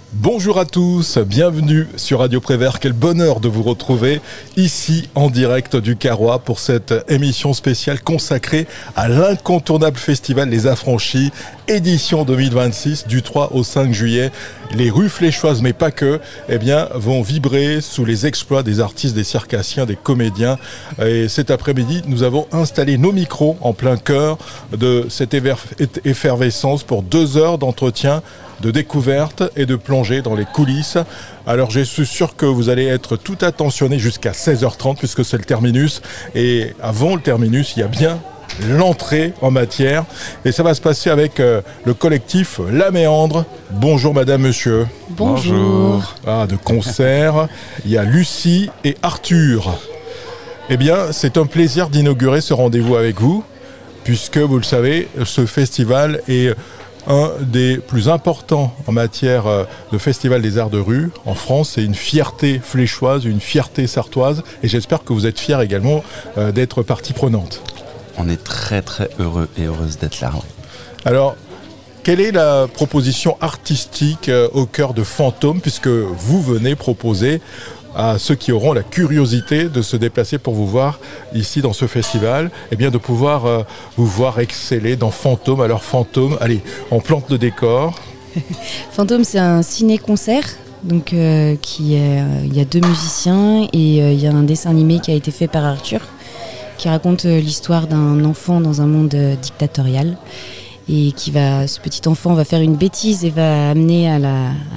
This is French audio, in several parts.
Bonjour à tous, bienvenue sur Radio Prévert. Quel bonheur de vous retrouver ici en direct du Carrois pour cette émission spéciale consacrée à l'incontournable festival Les Affranchis, édition 2026 du 3 au 5 juillet. Les rues fléchoises, mais pas que, vont vibrer sous les exploits des artistes, des circassiens, des comédiens. Et cet après-midi, nous avons installé nos micros en plein cœur de cette effervescence pour 2 heures d'entretien, de découverte et de plongée dans les coulisses. Alors je suis sûr que vous allez être tout attentionné jusqu'à 16h30 puisque c'est le terminus. Et avant le terminus, il y a bien l'entrée en matière. Et ça va se passer avec le collectif La Méandre. Bonjour madame, monsieur. Bonjour. De concert, il y a Lucie et Arthur. Eh bien, c'est un plaisir d'inaugurer ce rendez-vous avec vous, puisque vous le savez, ce festival est un des plus importants en matière de festival des arts de rue en France. C'est une fierté fléchoise, une fierté sartoise, et j'espère que vous êtes fiers également d'être partie prenante. On est très très heureux et heureuse d'être là. Alors, quelle est la proposition artistique au cœur de Fantôme, puisque vous venez proposer à ceux qui auront la curiosité de se déplacer pour vous voir ici dans ce festival, de pouvoir vous voir exceller dans Fantôme. Alors Fantôme, allez, on plante le décor. Fantôme, c'est un ciné-concert, donc il y a 2 musiciens et il y a un dessin animé qui a été fait par Arthur, qui raconte l'histoire d'un enfant dans un monde dictatorial et ce petit enfant va faire une bêtise et va amener à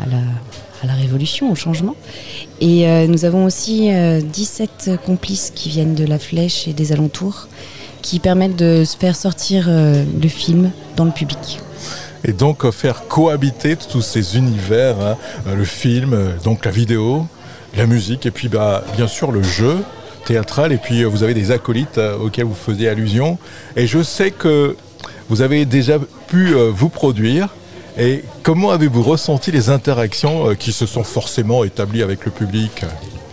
la révolution, au changement. Et nous avons aussi 17 complices qui viennent de la Flèche et des alentours, qui permettent de faire sortir le film dans le public. Et donc faire cohabiter tous ces univers, le film, donc la vidéo, la musique, et puis bien sûr le jeu théâtral, et puis vous avez des acolytes auxquels vous faisiez allusion. Et je sais que vous avez déjà pu vous produire. Et comment avez-vous ressenti les interactions qui se sont forcément établies avec le public ?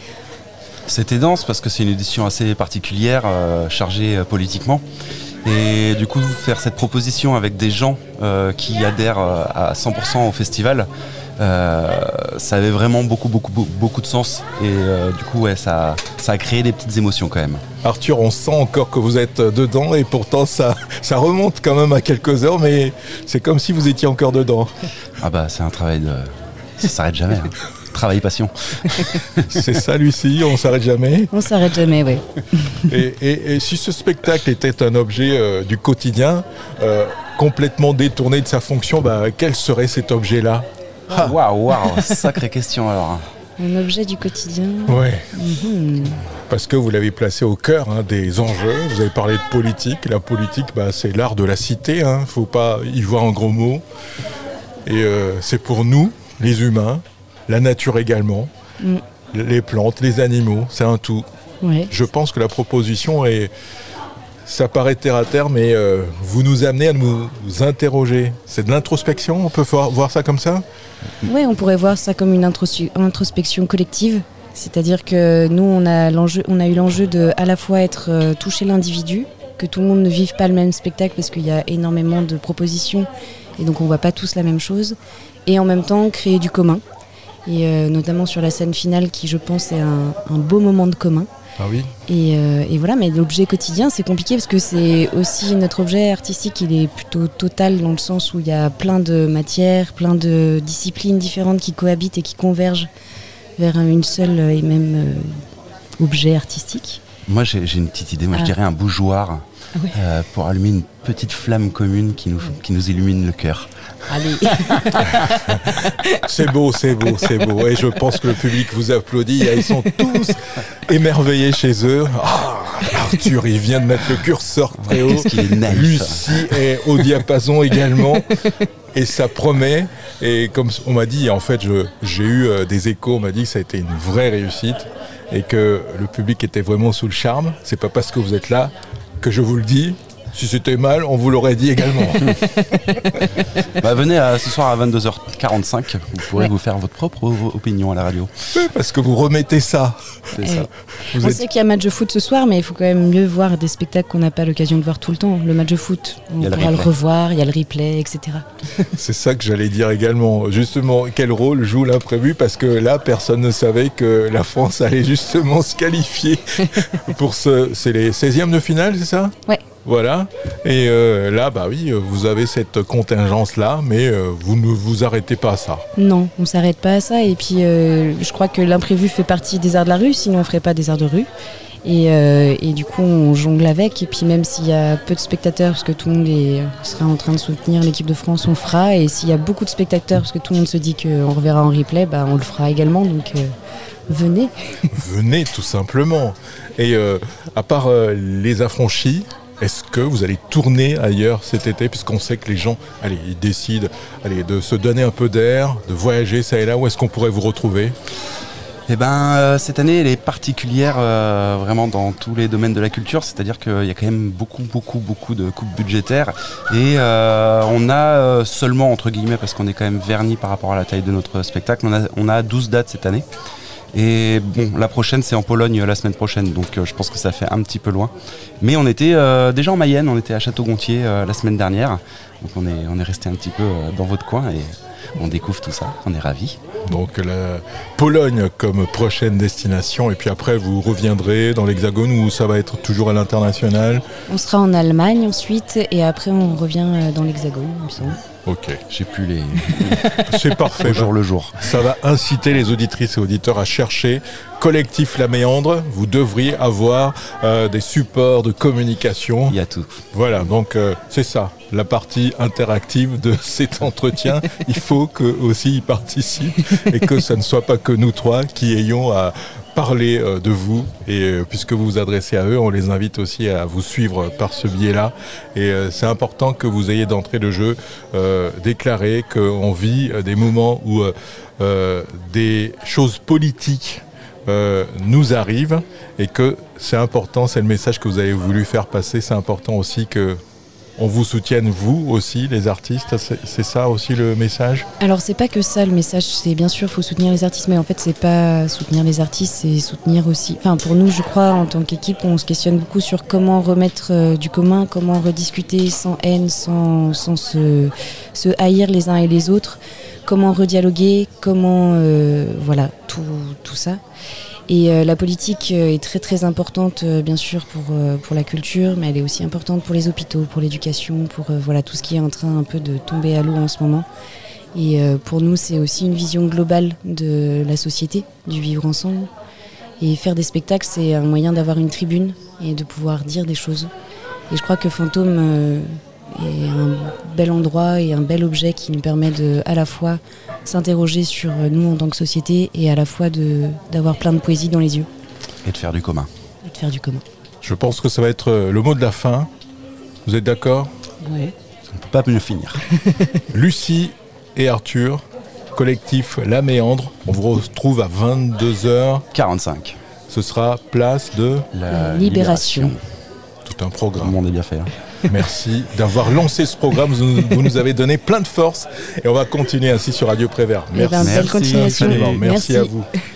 C'était dense parce que c'est une édition assez particulière, chargée politiquement. Et du coup, faire cette proposition avec des gens qui adhèrent à 100% au festival, ça avait vraiment beaucoup de sens. Et du coup, ça a créé des petites émotions quand même. Arthur, on sent encore que vous êtes dedans et pourtant ça remonte quand même à quelques heures, mais c'est comme si vous étiez encore dedans. C'est un travail ça s'arrête jamais. Travail passion. C'est ça, Lucie, on s'arrête jamais. On s'arrête jamais, oui. Et si ce spectacle était un objet du quotidien, complètement détourné de sa fonction, quel serait cet objet-là ? Waouh, sacrée question alors. Un objet du quotidien. Ouais. Parce que vous l'avez placé au cœur des enjeux. Vous avez parlé de politique. La politique, c'est l'art de la cité. Faut pas y voir un gros mot. Et c'est pour nous, les humains, la nature également, les plantes, les animaux, c'est un tout. Ouais. Je pense que la proposition ça paraît terre à terre, mais vous nous amenez à nous interroger. C'est de l'introspection, on peut voir ça comme ça ? Oui, on pourrait voir ça comme une introspection collective. C'est-à-dire que nous, on a eu l'enjeu de à la fois toucher l'individu, que tout le monde ne vive pas le même spectacle parce qu'il y a énormément de propositions et donc on ne voit pas tous la même chose. Et en même temps, créer du commun. Et notamment sur la scène finale qui, je pense, est un beau moment de commun. Ah oui. Et voilà, mais l'objet quotidien, c'est compliqué parce que c'est aussi notre objet artistique, il est plutôt total dans le sens où il y a plein de matières, plein de disciplines différentes qui cohabitent et qui convergent vers une seule et même objet artistique. Moi, j'ai une petite idée. Je dirais un bougeoir pour allumer une petite flamme commune qui nous illumine le cœur. Allez. C'est beau. Et je pense que le public vous applaudit. Ils sont tous émerveillés chez eux. Arthur, il vient de mettre le curseur très haut. Qu'est-ce qu'il est naïf. Lucie est au diapason également. Et ça promet. Et comme on m'a dit, en fait, j'ai eu des échos. On m'a dit que ça a été une vraie réussite et que le public était vraiment sous le charme. C'est pas parce que vous êtes là que je vous le dis. Si c'était mal, on vous l'aurait dit également. Venez ce soir à 22h45, vous pourrez vous faire votre propre opinion à la radio. Parce que vous remettez ça. C'est ça. On sait qu'il y a match de foot ce soir, mais il faut quand même mieux voir des spectacles qu'on n'a pas l'occasion de voir tout le temps. Le match de foot, on pourra le revoir, il y a le replay, etc. C'est ça que j'allais dire également. Justement, quel rôle joue l'imprévu? Parce que là, personne ne savait que la France allait justement se qualifier pour c'est les 16e de finale, c'est ça? Ouais. Voilà, et là, vous avez cette contingence-là, mais vous ne vous arrêtez pas à ça. Non, on ne s'arrête pas à ça, et puis je crois que l'imprévu fait partie des arts de la rue, sinon on ne ferait pas des arts de rue. Et du coup, on jongle avec, et puis même s'il y a peu de spectateurs, parce que tout le monde sera en train de soutenir l'équipe de France, on fera, et s'il y a beaucoup de spectateurs, parce que tout le monde se dit qu'on reverra en replay, on le fera également, donc venez. Venez, tout simplement. Et à part les affranchis, est-ce que vous allez tourner ailleurs cet été, puisqu'on sait que les gens, ils décident de se donner un peu d'air, de voyager ça et là, où est-ce qu'on pourrait vous retrouver ? Cette année, elle est particulière vraiment dans tous les domaines de la culture, c'est-à-dire qu'il y a quand même beaucoup de coupes budgétaires et on a seulement, entre guillemets, parce qu'on est quand même verni par rapport à la taille de notre spectacle, on a 12 dates cette année. Et bon, la prochaine c'est en Pologne la semaine prochaine, donc je pense que ça fait un petit peu loin. Mais on était déjà en Mayenne, on était à Château-Gontier la semaine dernière, donc on est resté un petit peu dans votre coin et on découvre tout ça, on est ravis. Donc la Pologne comme prochaine destination, et puis après vous reviendrez dans l'Hexagone ou ça va être toujours à l'international? On sera en Allemagne ensuite et après on revient dans l'Hexagone, il me semble. Ok, j'ai plus les... C'est parfait. Au jour le jour. Ça va inciter les auditrices et auditeurs à chercher Collectif La Méandre. Vous devriez avoir des supports de communication. Il y a tout. Voilà, donc c'est ça, la partie interactive de cet entretien. Il faut qu'eux aussi y participent et que ça ne soit pas que nous trois qui ayons à parler de vous, et puisque vous vous adressez à eux, on les invite aussi à vous suivre par ce biais-là, et c'est important que vous ayez d'entrée de jeu déclaré qu'on vit des moments où des choses politiques nous arrivent, et que c'est important, c'est le message que vous avez voulu faire passer, c'est important aussi que on vous soutienne, vous aussi, les artistes, c'est ça aussi le message? Alors c'est pas que ça le message, c'est bien sûr faut soutenir les artistes, mais en fait c'est pas soutenir les artistes, c'est soutenir aussi, enfin pour nous je crois en tant qu'équipe on se questionne beaucoup sur comment remettre du commun, comment rediscuter sans haine, sans se haïr les uns et les autres, comment redialoguer, comment voilà tout ça. Et la politique est très très importante bien sûr pour la culture, mais elle est aussi importante pour les hôpitaux, pour l'éducation, pour voilà tout ce qui est en train un peu de tomber à l'eau en ce moment. Et pour nous c'est aussi une vision globale de la société, du vivre ensemble. Et faire des spectacles c'est un moyen d'avoir une tribune et de pouvoir dire des choses. Et je crois que Fantôme est un bel endroit et un bel objet qui nous permet de à la fois s'interroger sur nous en tant que société et à la fois d'avoir plein de poésie dans les yeux. Et de faire du commun. Je pense que ça va être le mot de la fin. Vous êtes d'accord? Oui. On ne peut pas mieux finir. Lucie et Arthur, collectif La Méandre. On vous retrouve à 22h45. Ce sera place de la Libération. Tout un programme. Tout le monde est bien fait. Merci d'avoir lancé ce programme. Vous nous avez donné plein de force et on va continuer ainsi sur Radio Prévert. Merci. Belle continuation. Merci à vous.